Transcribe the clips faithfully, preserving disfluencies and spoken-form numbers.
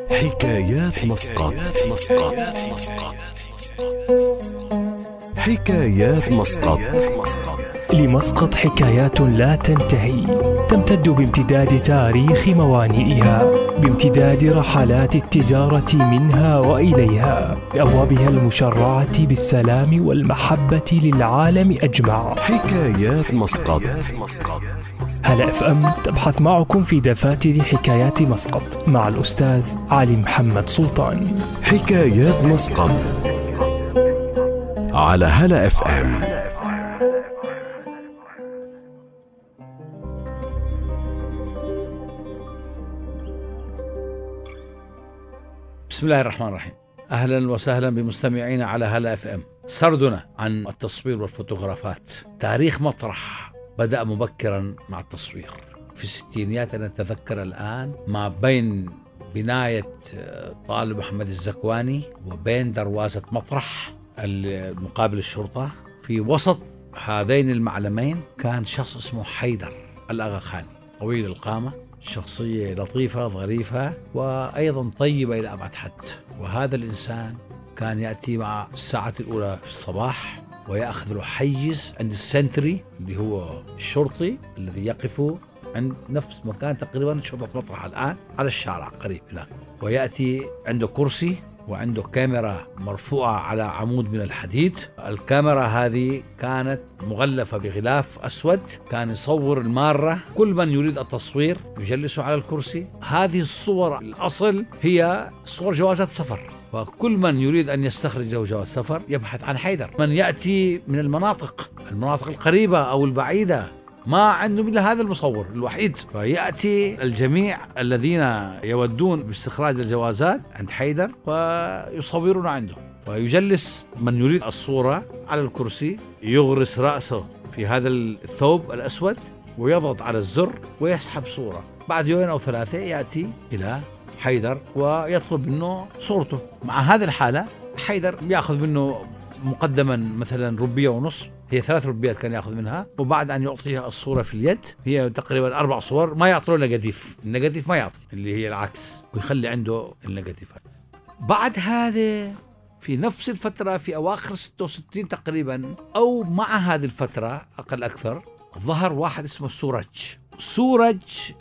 حكايات مسقط. مسقط مسقط حكايات مسقط. لمسقط حكايات لا تنتهي، تمتد بامتداد تاريخ موانئها، بامتداد رحلات التجارة منها وإليها، بأبوابها المشرعة بالسلام والمحبة للعالم أجمع. حكايات مسقط. هلا اف ام تبحث معكم في دفاتر حكايات مسقط مع الأستاذ علي محمد سلطان. حكايات مسقط على هلا اف ام. بسم الله الرحمن الرحيم. أهلا وسهلا بمستمعينا على هلا اف ام. سردنا عن التصوير والفوتوغرافات. تاريخ مطرح بدأ مبكرا مع التصوير في الستينيات. أنا أتذكر الآن ما بين بناية طالب محمد الزكواني وبين دروازة مطرح المقابل الشرطة، في وسط هذين المعلمين كان شخص اسمه حيدر الأغاخاني، طويل القامة، شخصية لطيفة ظريفة وأيضا طيبة إلى أبعد حد. وهذا الإنسان كان يأتي مع الساعة الأولى في الصباح ويأخذ له حيز عند السنتري اللي هو الشرطي الذي يقف عند نفس مكان تقريبا شرطة مطرح الآن على الشارع قريب هناك، ويأتي عنده كرسي وعنده كاميرا مرفوعة على عمود من الحديد. الكاميرا هذه كانت مغلفة بغلاف أسود، كان يصور المارة. كل من يريد التصوير يجلسه على الكرسي. هذه الصور الأصل هي صور جوازات سفر، وكل من يريد أن يستخرج له جواز سفر يبحث عن حيدر. من يأتي من المناطق المناطق القريبة أو البعيدة ما عندهم إلا هذا المصور الوحيد، فيأتي الجميع الذين يودون باستخراج الجوازات عند حيدر ويصورون عنده. فيجلس من يريد الصورة على الكرسي، يغرس رأسه في هذا الثوب الأسود ويضغط على الزر ويسحب صورة. بعد يومين أو ثلاثة يأتي إلى حيدر ويطلب منه صورته. مع هذه الحالة حيدر يأخذ منه مقدما مثلا ربية ونص، هي ثلاث ربيات كان يأخذ منها، وبعد أن يعطيها الصورة في اليد، هي تقريبا أربع صور، ما يعطوا نيجاتيف، النيجاتيف ما يعطي اللي هي العكس، ويخلي عنده النيجاتيفات. بعد هذا في نفس الفترة في أواخر ستة وستين تقريبا أو مع هذه الفترة أقل أكثر، ظهر واحد اسمه سورج. سورج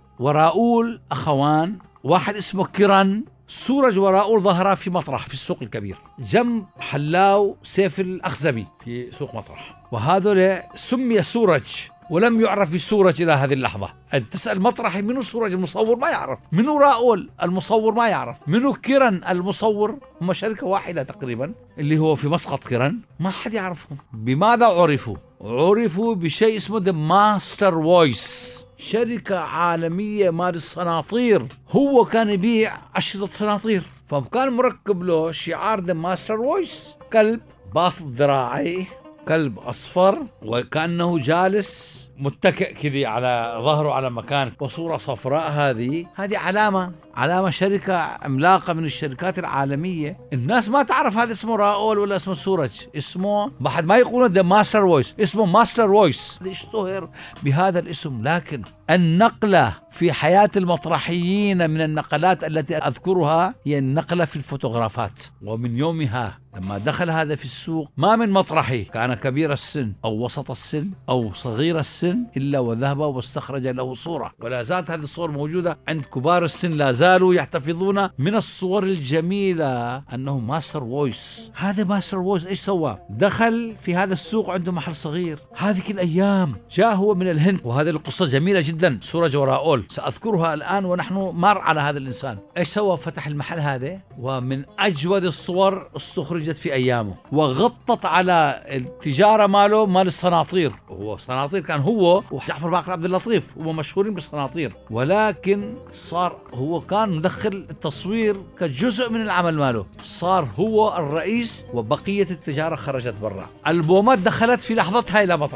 وراؤول أخوان، واحد اسمه كيران. سورج وراؤول ظهرا في مطرح في السوق الكبير جنب حلاو سيف الأخزمي في سوق مطرح، وهذا سمي سورج ولم يعرف بسورج إلى هذه اللحظة. أن تسأل مطرحي منو سورج المصور ما يعرف، منو راؤول المصور ما يعرف، منو كيران المصور. هم شركة واحدة تقريبا اللي هو في مسقط كيران، ما حد يعرفهم. بماذا عرفوا؟ عرفوا بشيء اسمه The Master Voice، شركة عالمية مال الصناطير. هو كان يبيع أشرطة صناطير، فكان مركب له شعار The Master Voice، كلب باسط ذراعيه، كلب أصفر، وكأنه جالس متكئ كذي على ظهره على مكان، وصورة صفراء. هذه هذه علامة علامة شركة عملاقة من الشركات العالمية. الناس ما تعرف هذا اسمه راؤول ولا اسمه سورج، اسمه بعد ما يقولون The Master Voice، اسمه Master Voice، اشتهر بهذا الاسم. لكن النقلة في حياة المطرحيين من النقلات التي أذكرها هي النقلة في الفوتوغرافات. ومن يومها لما دخل هذا في السوق، ما من مطرحي كان كبير السن أو وسط السن أو صغير السن إلا وذهب واستخرج له صورة. ولا زالت هذه الصور موجودة عند كبار السن، لا زالوا يحتفظون من الصور الجميلة أنه ماستر فويس. هذا ماستر فويس إيش سوى؟ دخل في هذا السوق عنده محل صغير. هذه الأيام جاء هو من الهند، وهذه القصة جميلة جدا، سورج وراؤول سأذكرها الآن ونحن مر على هذا الإنسان. إيش سوى؟ فتح المحل هذا، ومن أجود الصور استخرجت في أيامه، وغطت على التجارة ماله مال الصناطير. هو صناطير كان هو وجعفر باقر عبد اللطيف، هو مشهورين بالصناطير، ولكن صار هو كان مدخل التصوير كجزء من العمل ماله، صار هو الرئيس وبقية التجارة خرجت برا. البومات دخلت في لحظتها إلى مطرح.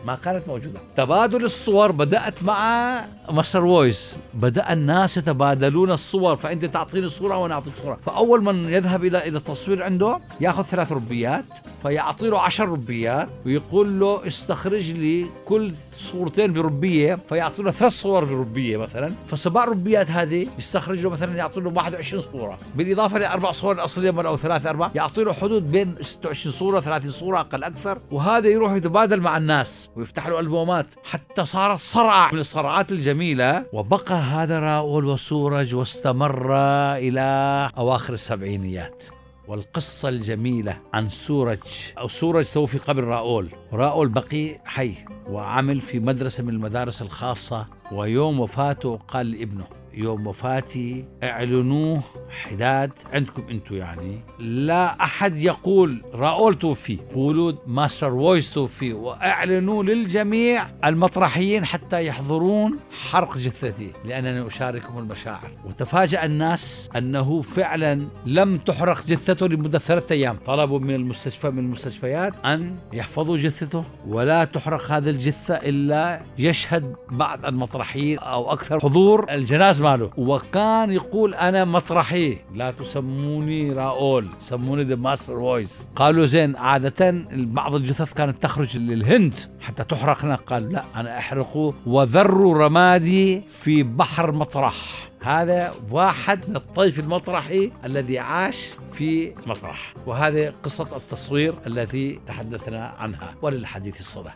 ما كانت موجودة. تبادل الصور بدأت مع ماستر فويس، بدأ الناس يتبادلون الصور، فأنت تعطيني صورة وأنا أعطيك صورة. فأول من يذهب إلى إلى التصوير عنده يأخذ ثلاث ربيات، فيعطي له عشر ربيات ويقول له استخرج لي كل صورتين بربية، فيعطي له ثلاث صور بربية مثلا، فسبع ربيات هذه يستخرج له مثلا يعطي له واحد وعشرين صورة، بالإضافة لأربع صور الأصلية أو ثلاثة أربع، يعطي له حدود بين ستة وعشرين صورة ثلاثين صورة أقل أكثر. وهذا يروح يتبادل مع الناس ويفتح له ألبومات حتى صارت صرعة من الصرعات الجميلة. وبقى هذا راؤول وسورج واستمر إلى أواخر السبعينيات. والقصة الجميلة عن سورج أو سورج توفي قبل راؤول، راؤول بقي حي وعمل في مدرسة من المدارس الخاصة، ويوم وفاته قال لابنه يوم وفاتي اعلنوه حداد عندكم انتو، يعني لا أحد يقول راؤول توفي، قولوا ماستر فويس توفي، واعلنوا للجميع المطرحيين حتى يحضرون حرق جثتي لأنني أشاركهم المشاعر. وتفاجأ الناس أنه فعلا لم تحرق جثته لمدة ثلاثة أيام. طلبوا من المستشفى من المستشفيات أن يحفظوا جثته ولا تحرق هذه الجثة إلا يشهد بعض المطرحيين أو أكثر حضور الجنازة ماله. وكان يقول أنا مطرحي، لا تسموني راؤول، سموني ذا ماستر فويس. قالوا زين عادة بعض الجثث كانت تخرج للهند حتى تحرقنا، قال لا أنا أحرقه وذروا رمادي في بحر مطرح. هذا واحد من الطيف المطرحي الذي عاش في مطرح. وهذه قصة التصوير التي تحدثنا عنها، وللحديث الصلاة.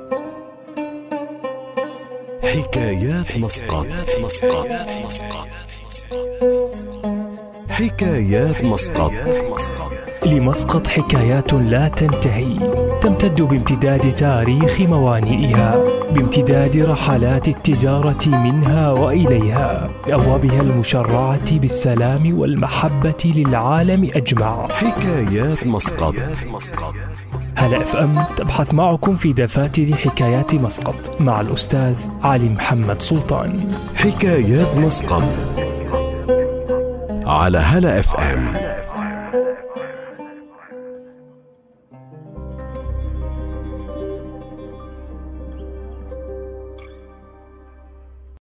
حكايات مسقط. حكايات مسقط. حكايات مسقط. لمسقط حكايات لا تنتهي، تمتد بامتداد تاريخ موانئها، بامتداد رحلات التجارة منها وإليها، بأبوابها المشرعة بالسلام والمحبة للعالم أجمع. حكايات مسقط. هلا اف ام تبحث معكم في دفاتر حكايات مسقط مع الأستاذ علي محمد سلطان. حكايات مسقط على هلا اف ام.